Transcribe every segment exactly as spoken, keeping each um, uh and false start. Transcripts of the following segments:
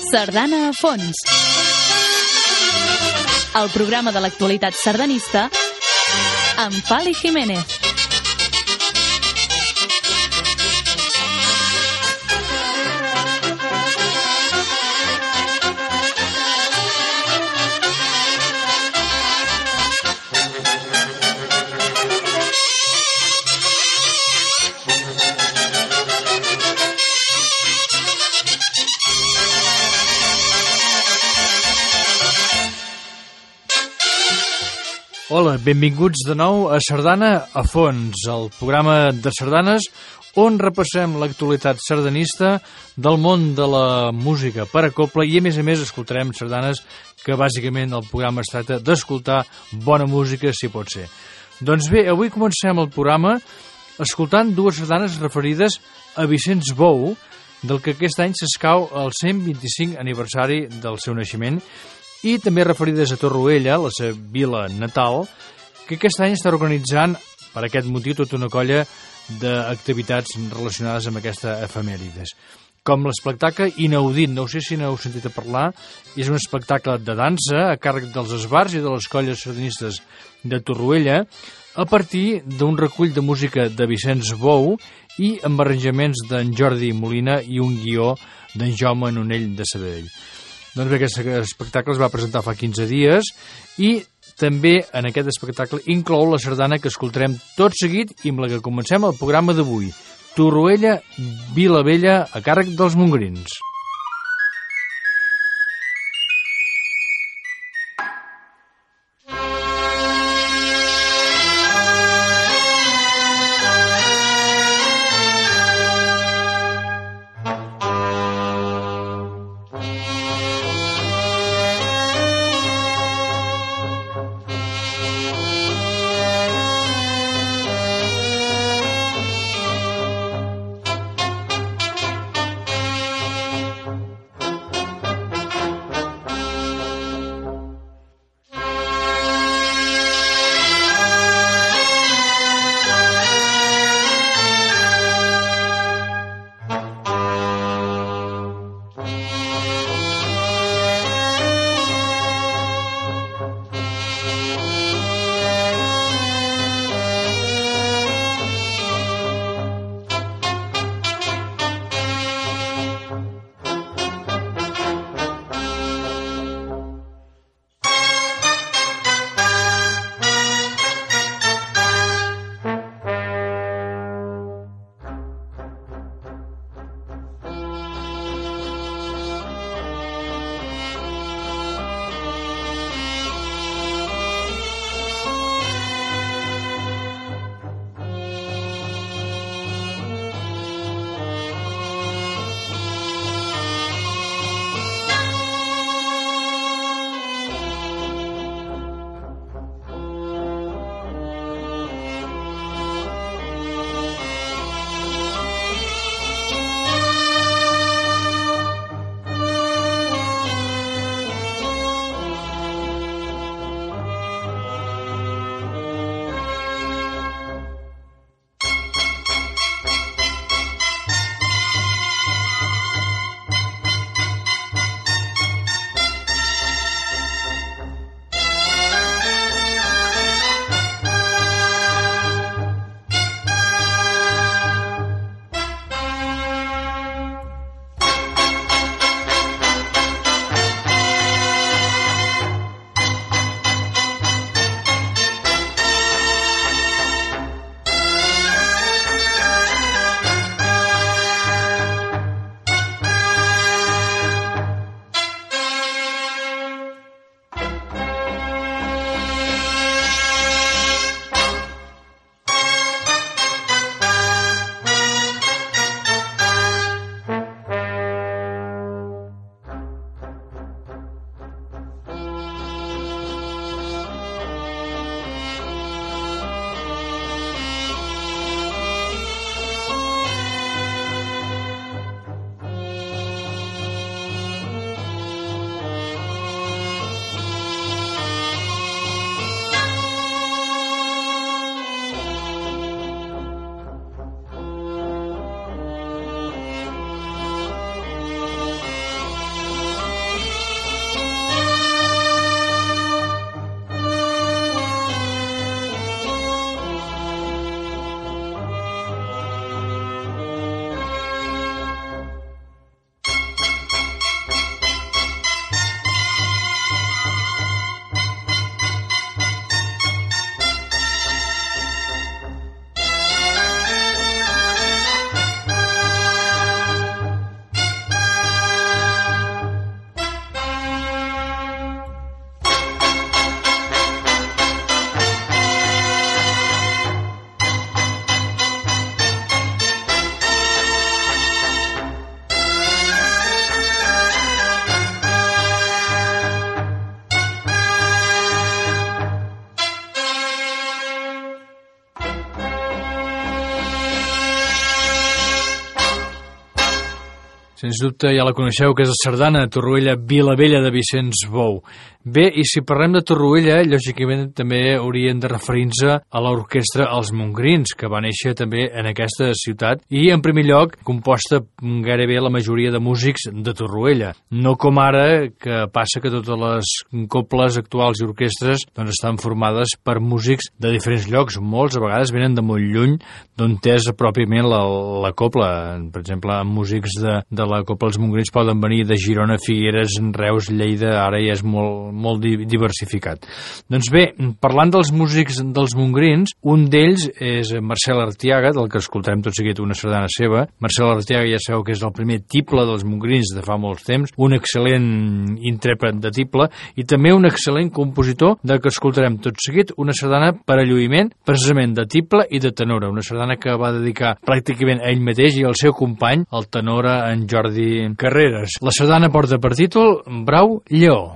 Sardana a fons. El programa de l'actualitat sardanista amb Fali Jiménez. Hola, benvinguts de nou a Sardana a fons, el programa de sardanes on repassem l'actualitat sardanista del món de la música per a cobla i a més a més escoltarem sardanes que bàsicament el programa es tracta d'escoltar bona música si pot ser. Doncs bé, avui comencem el programa escoltant dues sardanes referides a Vicenç Bou, del que aquest any s'escau el cent vint-i-cinc aniversari del seu naixement, i també referides a Torroella, la seva vila natal, que aquest any està organitzant, per aquest motiu, tota una colla d'activitats relacionades amb aquesta efemèrides. Com l'espectacle Inaudit, no sé si n'heu sentit a parlar, és un espectacle de dansa a càrrec dels esbars i de les colles sardanistes de Torroella, a partir d'un recull de música de Vicenç Bou i amb arranjaments d'en Jordi Molina i un guió d'en Jaume Nonell de Sabadell. Doncs bé, aquest espectacle es va presentar fa quinze dies i també en aquest espectacle inclou la sardana que escoltarem tot seguit i amb la que comencem el programa d'avui. Torroella, Vila Vella, a càrrec dels mongrins. Sens dubte ja la coneixeu, que és la sardana Torroella Vilavella de Vicenç Bou. Bé, i si parlem de Torroella, lògicament també haurien de referir-se a l'orquestra Els Montgrins, que va néixer també en aquesta ciutat i, en primer lloc, composta gairebé la majoria de músics de Torroella. No com ara, que passa que totes les coples actuals i orquestres doncs, estan formades per músics de diferents llocs. Molts, a vegades, venen de molt lluny d'on és pròpiament la, la copla. Per exemple, músics de, de la copla Els Montgrins poden venir de Girona, Figueres, Reus, Lleida, ara ja és molt molt diversificat. Doncs bé, parlant dels músics dels Montgrins, un d'ells és Marcel Artiaga, del que escoltarem tot seguit una sardana seva. Marcel Artiaga ja sabeu que és el primer tiple dels Montgrins de fa molts temps, un excel·lent intèrpret de tiple i també un excel·lent compositor de que escoltarem tot seguit una sardana per a lluïment, precisament de tiple i de tenora, una sardana que va dedicar pràcticament a ell mateix i al seu company, el tenor en Jordi Carreras. La sardana porta per títol Brau Lleó.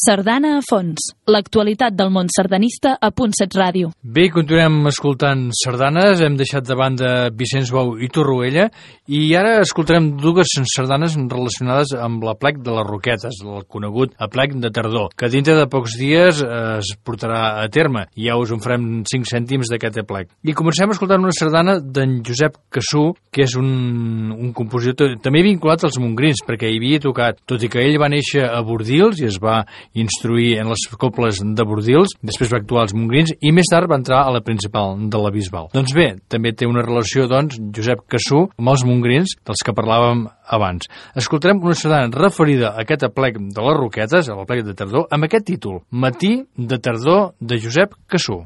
Sardana a fons. L'actualitat del món sardanista a Punt set Ràdio. Bé, continuem escoltant sardanes. Hem deixat de banda Vicenç Bou i Torroella i ara escoltarem dues sardanes relacionades amb l'aplec de les Roquetes, el conegut aplec de tardor, que dintre de pocs dies es portarà a terme. Ja us en farem cinc cèntims d'aquest aplec. I comencem escoltant una sardana d'en Josep Cassú, que és un, un compositor també vinculat als mongrins, perquè hi havia tocat, tot i que ell va néixer a Bordils i es va instruir en les coples de Bordils, després va actuar als mongrins i més tard va entrar a la principal de la Bisbal. Doncs bé, també té una relació, doncs, Josep Cassú amb els mongrins dels que parlàvem abans. Escoltarem una sardana referida a aquest aplec de les Roquetes, a l'aplec de tardor, amb aquest títol, Matí de tardor de Josep Cassú.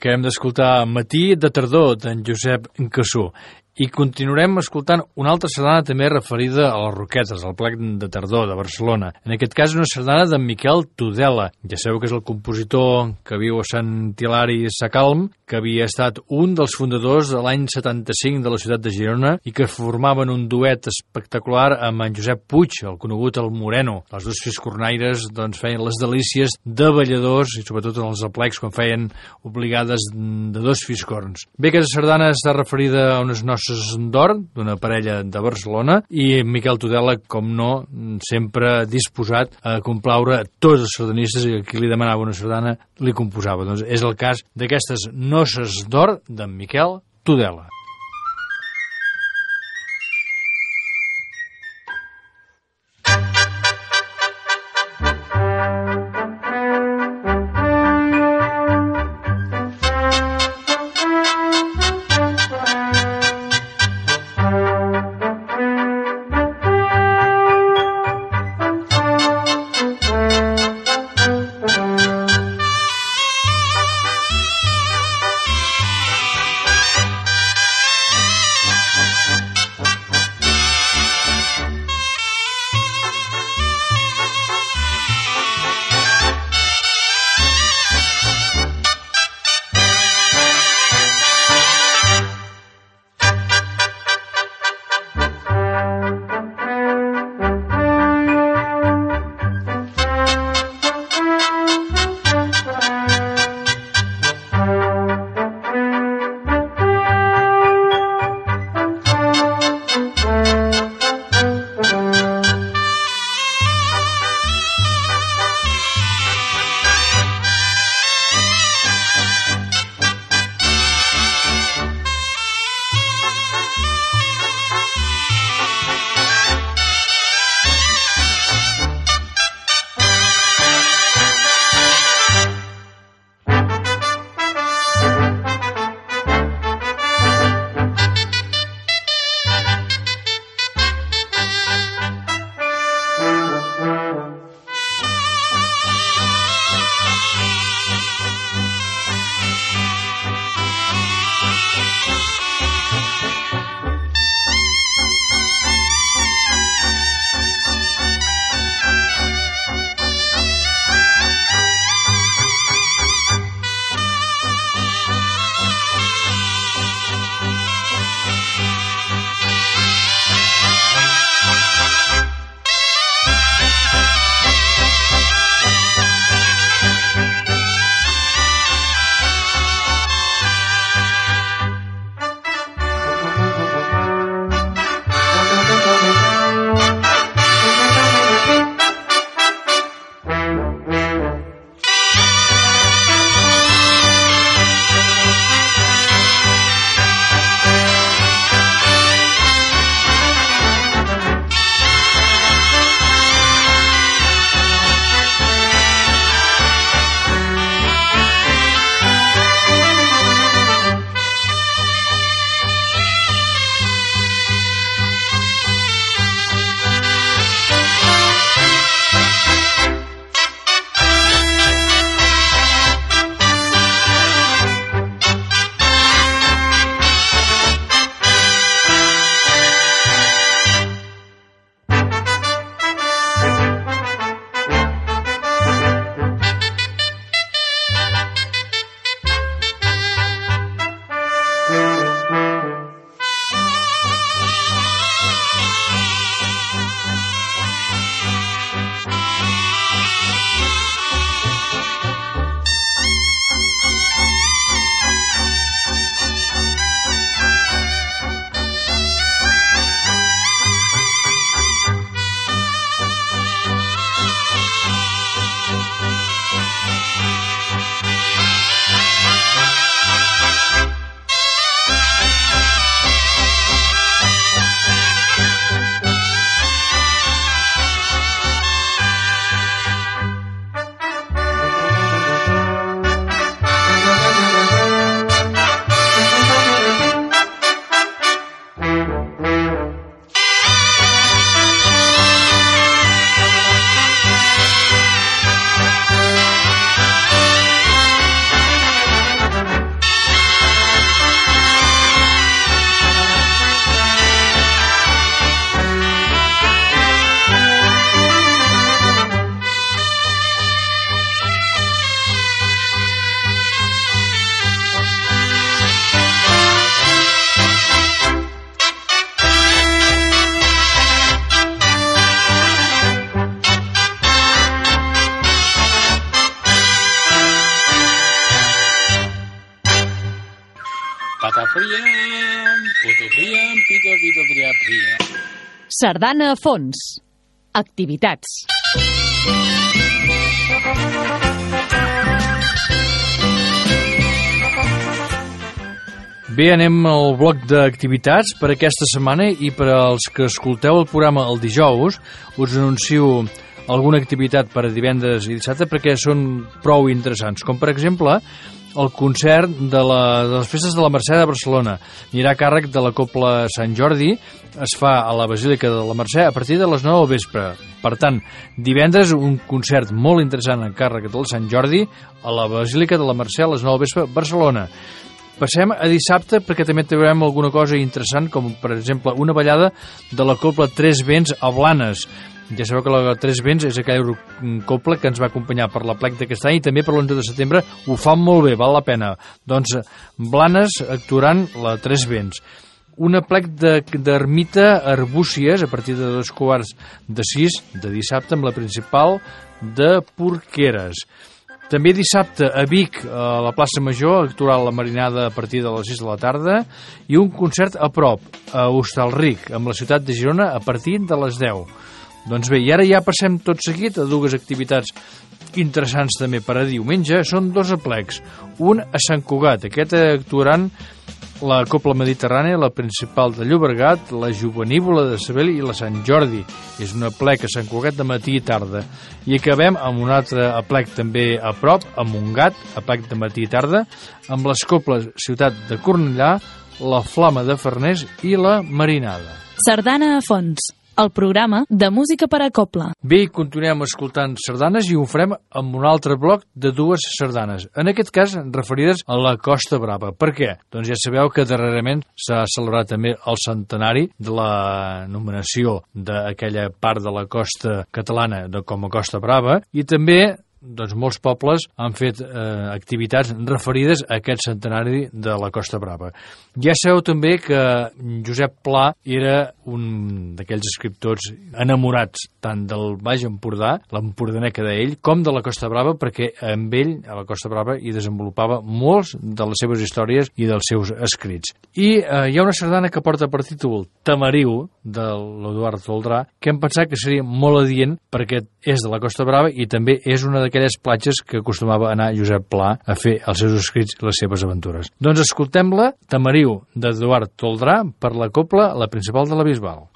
Acabem d'escoltar Matí de tardor, d'en Josep Cassú. I continuarem escoltant una altra sardana també referida a les Roquetes, al plec de tardor de Barcelona. En aquest cas una sardana d'en Miquel Tudela. Ja sabeu que és el compositor que viu a Sant Hilari Sacalm, que havia estat un dels fundadors de l'any setanta-cinc de la ciutat de Girona i que formaven un duet espectacular amb en Josep Puig, el conegut el Moreno. Els dos fiscornaires doncs, feien les delícies de balladors i sobretot en els aplecs quan feien obligades de dos fiscorns. Bé, aquesta sardana està referida a unes nostres d'or d'una parella de Barcelona i Miquel Tudela, com no, sempre disposat a complaure tots els sardanistes i a qui li demanava una sardana li composava. Doncs és el cas d'aquestes noces d'or d'en Miquel Tudela. Priem, puto priem, pito, pito, pria, pria. Sardana a fons. Activitats. Bé, anem al bloc d'activitats per aquesta setmana i per als que escolteu el programa el dijous us anuncio alguna activitat per a divendres i dissabte perquè són prou interessants, com per exemple el concert de, la, de les festes de la Mercè de Barcelona. Anirà a càrrec de la Cobla Sant Jordi, es fa a la Basílica de la Mercè a partir de les nou del vespre. Per tant, divendres un concert molt interessant a càrrec del Sant Jordi a la Basílica de la Mercè a les nou del vespre a Barcelona. Passem a dissabte perquè també trobarem alguna cosa interessant, com per exemple una ballada de la Cobla Tres Vents a Blanes. Ja sabeu que la Tres Vents és aquella cobla que ens va acompanyar per la plec d'aquest any i també per l'onze de setembre ho fan molt bé, val la pena. Doncs Blanes actuant la Tres Vents. Una plec d'ermita Arbúcies a partir de dos quarts de sis de dissabte amb la principal de Porqueres. També dissabte a Vic, a la plaça Major, actuarà la marinada a partir de les sis de la tarda i un concert a prop, a Hostalric, amb la ciutat de Girona, a partir de les deu. Doncs bé, i ara ja passem tot seguit a dues activitats interessants també per a diumenge. Són dos aplecs. Un a Sant Cugat. Aquest actuaran la Cobla Mediterrània, la principal de Llobregat, la Jovenívola de Sabell i la Sant Jordi. És un aplec a Sant Cugat de matí i tarda. I acabem amb un altre aplec també a prop, a Montgat, aplec de matí i tarda, amb les cobles Ciutat de Cornellà, la Flama de Farners i la Marinada. Sardana a fons. El programa de música per a cobla. Bé, i continuem escoltant sardanes i ho farem amb un altre bloc de dues sardanes. En aquest cas, referides a la Costa Brava. Per què? Doncs ja sabeu que darrerament s'ha celebrat també el centenari de la nomenació d'aquella part de la costa catalana de com a Costa Brava i també doncs molts pobles han fet eh, activitats referides a aquest centenari de la Costa Brava. Ja sabeu també que Josep Pla era un d'aquells escriptors enamorats tant del Baix Empordà, l'empordaner que deia ell, com de la Costa Brava, perquè amb ell, a la Costa Brava, hi desenvolupava molts de les seves històries i dels seus escrits. I eh, hi ha una sardana que porta per títol Tamariu, de l'Eduard Toldrà, que hem pensat que seria molt adient perquè és de la Costa Brava i també és una d'aquelles platges que acostumava a anar Josep Pla a fer els seus escrits i les seves aventures. Doncs escoltem-la, Tamariu, d'Eduard Toldrà, per la cobla, la principal de la Bisbal.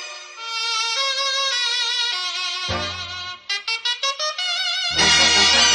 Thank you.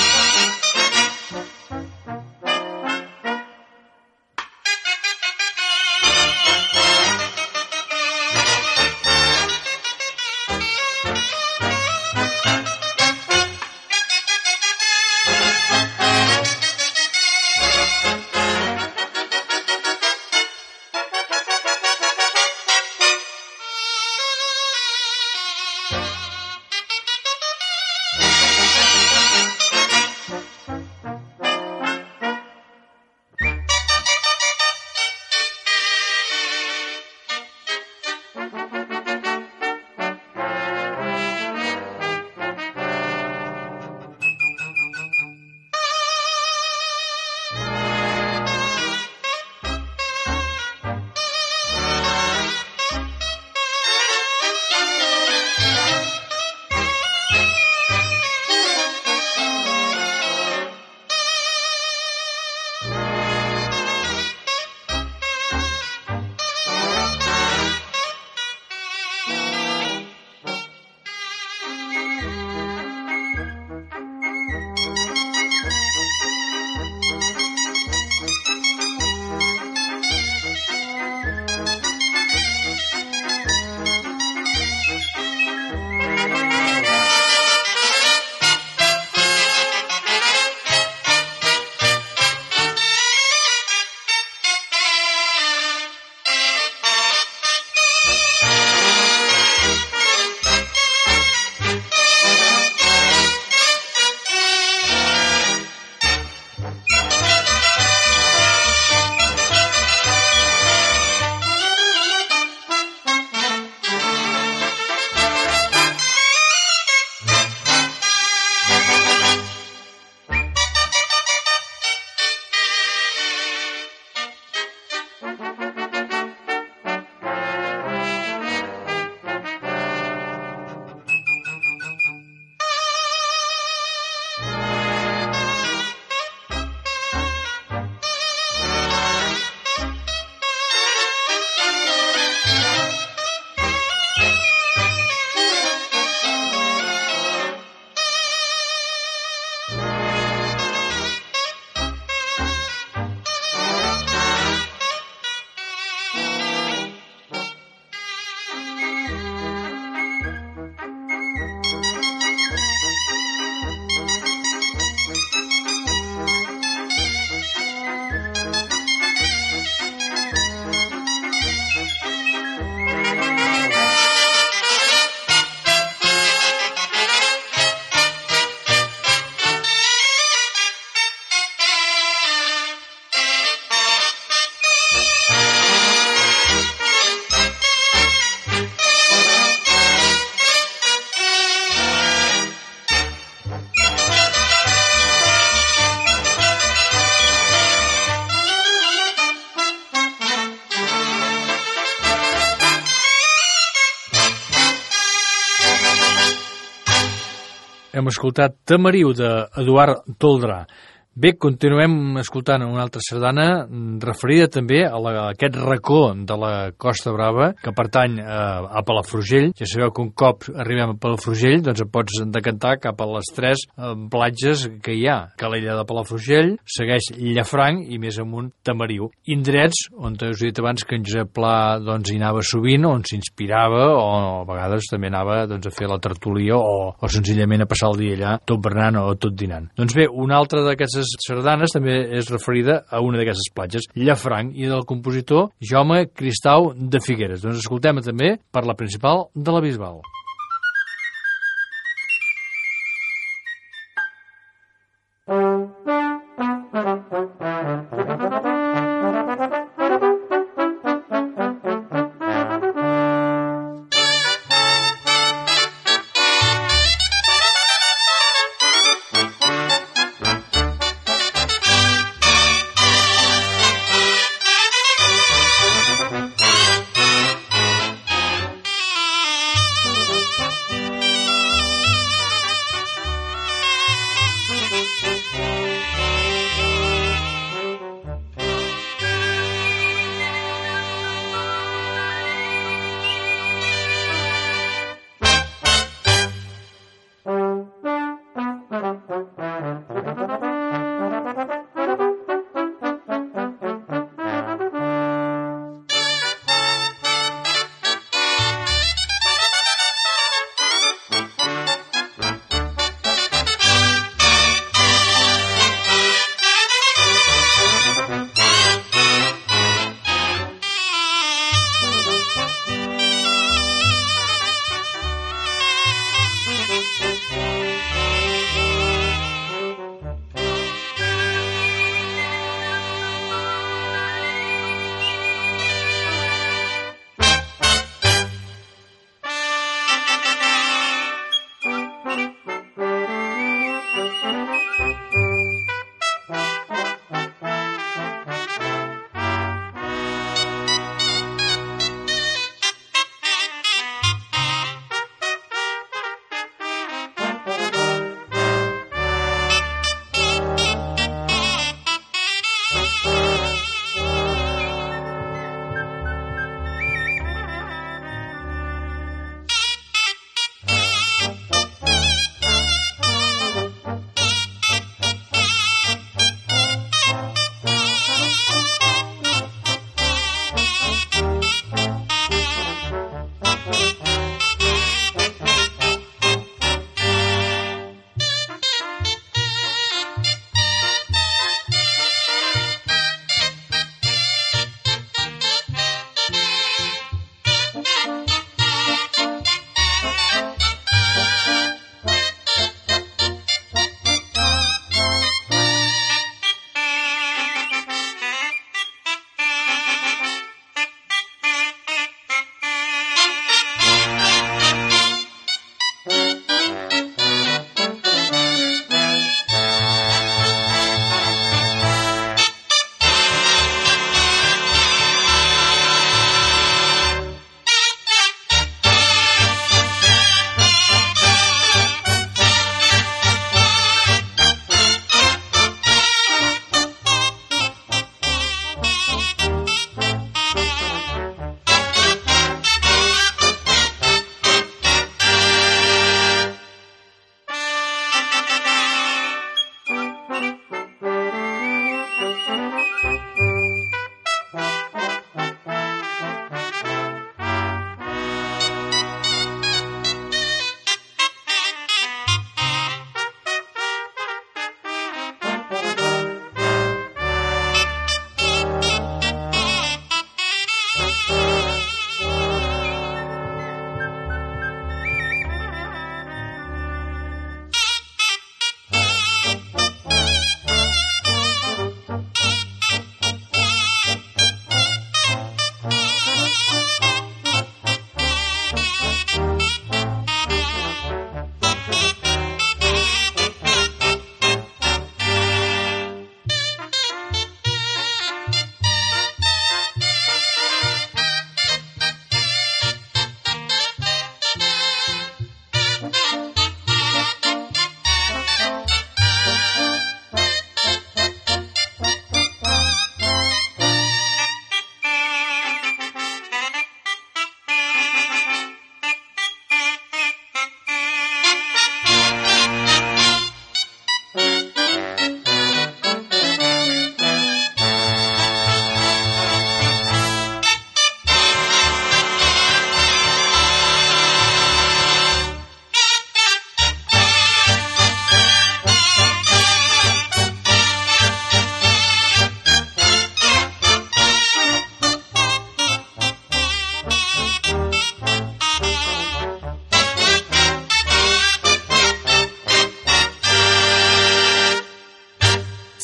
Hem escoltat Tamariu d'Eduard Toldrà. Bé, continuem escoltant una altra sardana referida també a, la, a aquest racó de la Costa Brava que pertany a, a Palafrugell. Ja sabeu que un cop arribem a Palafrugell doncs et pots decantar cap a les tres eh, platges que hi ha. Calella de Palafrugell, segueix Llafranc i més amunt Tamariu. Indrets on us he dit abans que en Josep Pla doncs, hi anava sovint, on s'inspirava o a vegades també anava doncs, a fer la tertúlia o, o senzillament a passar el dia allà tot berenant o tot dinant. Doncs bé, una altra d'aquestes sardanes també és referida a una d'aquestes platges, Llafranc, i del compositor Jaume Cristau de Figueres. Doncs escoltem també per la principal de la Bisbal. Thank you.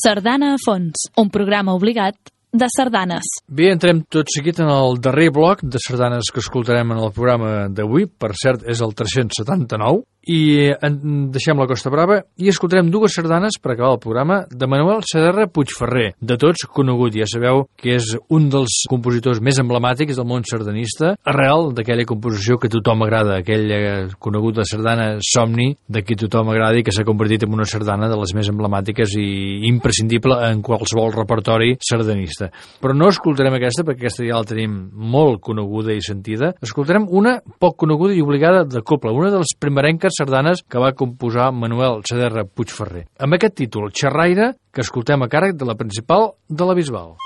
Sardana a fons, un programa obligat de sardanes. Bé, entrem tot seguit en el darrer bloc de sardanes que escoltarem en el programa d'avui. Per cert, és el tres-cents setanta-nou. I en deixem la Costa Brava i escoltarem dues sardanes per acabar el programa de Manuel Saderra Puigferrer, de tots conegut. Ja sabeu que és un dels compositors més emblemàtics del món sardanista, arrel d'aquella composició que a tothom agrada, aquella coneguda sardana Somni, de qui tothom agrada i que s'ha convertit en una sardana de les més emblemàtiques i imprescindible en qualsevol repertori sardanista. Però no escoltarem aquesta, perquè aquesta ja la tenim molt coneguda i sentida. Escoltarem una poc coneguda i obligada de copla, una de les primerenques sardanes que va composar Manuel Saderra Puigferrer. Amb aquest títol, Xerraire, que escoltem a càrrec de la principal de la Bisbal.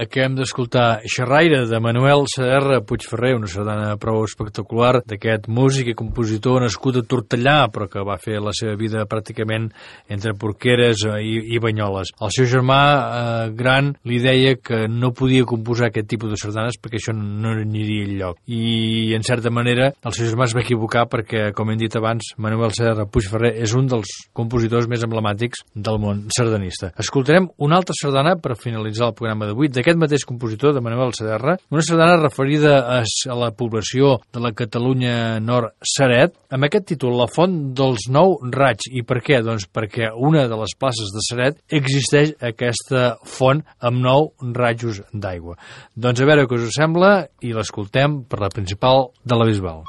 Acabem d'escoltar Xerraire, de Manuel Saderra Puigferrer, una sardana prou espectacular d'aquest músic i compositor nascut a Tortellà, però que va fer la seva vida pràcticament entre Porqueres i, i Banyoles. El seu germà eh, gran li deia que no podia composar aquest tipus de sardanes perquè això no aniria enlloc. I, en certa manera, el seu germà es va equivocar perquè, com hem dit abans, Manuel Saderra Puigferrer és un dels compositors més emblemàtics del món sardanista. Escoltarem una altra sardana per finalitzar el programa d'avui, d'aquest mateix compositor, de Manuel Saderra, una sardana referida a, a la població de la Catalunya Nord-Ceret, amb aquest títol, La font dels nou raigs. I per què? Doncs perquè una de les places de Ceret existeix aquesta font amb nou rajos d'aigua. Doncs a veure què us sembla i l'escoltem per la principal de la Bisbal.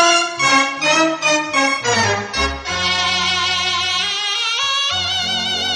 Thank you.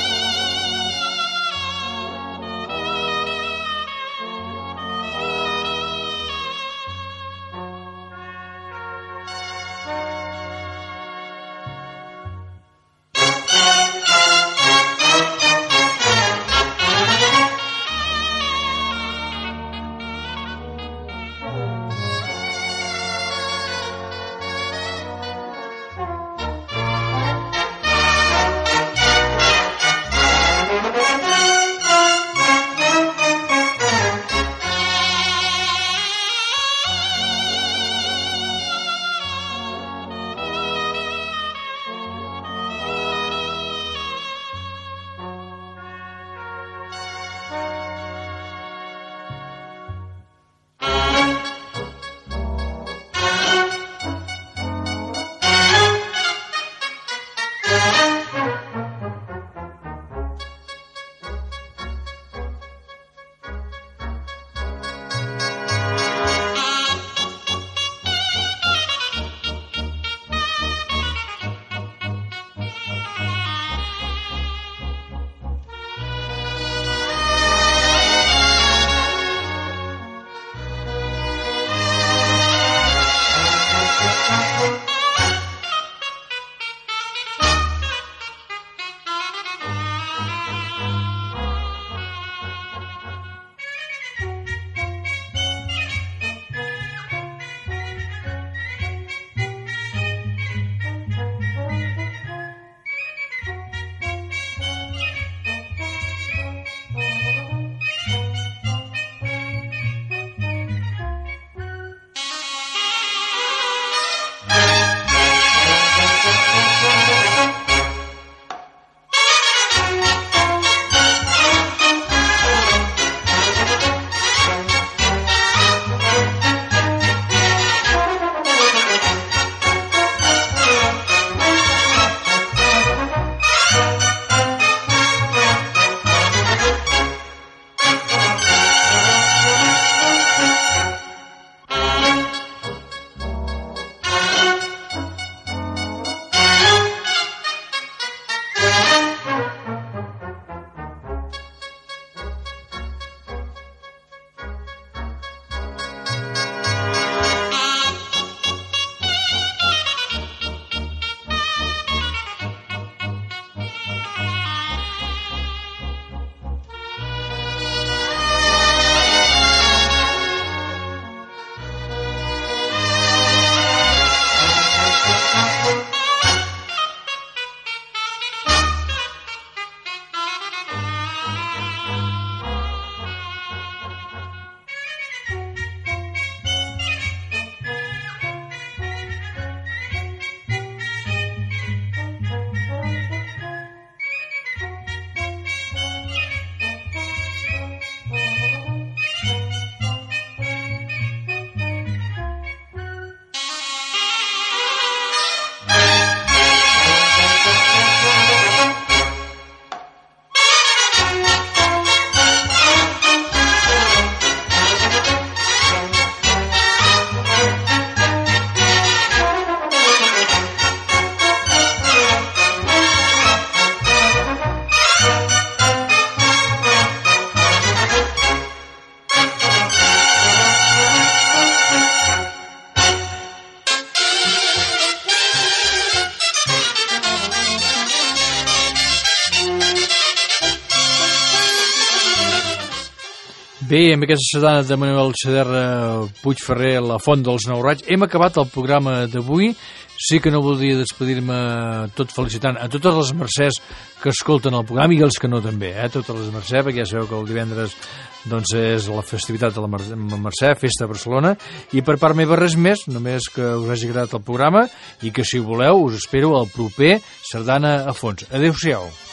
Bé, amb aquesta sardana de Manuel Xaderra Puigferrer, La Font dels Nou Raigs, hem acabat el programa d'avui. Sí que no voldria despedir-me tot felicitant a totes les mercès que escolten el programa i els que no també, eh? Totes les mercès, perquè ja sabeu que el divendres doncs, és la festivitat de la Mercè, Festa de Barcelona, i per part meva res més, només que us hagi agradat el programa i que si voleu us espero al proper Sardana a Fons. Adéu-siau.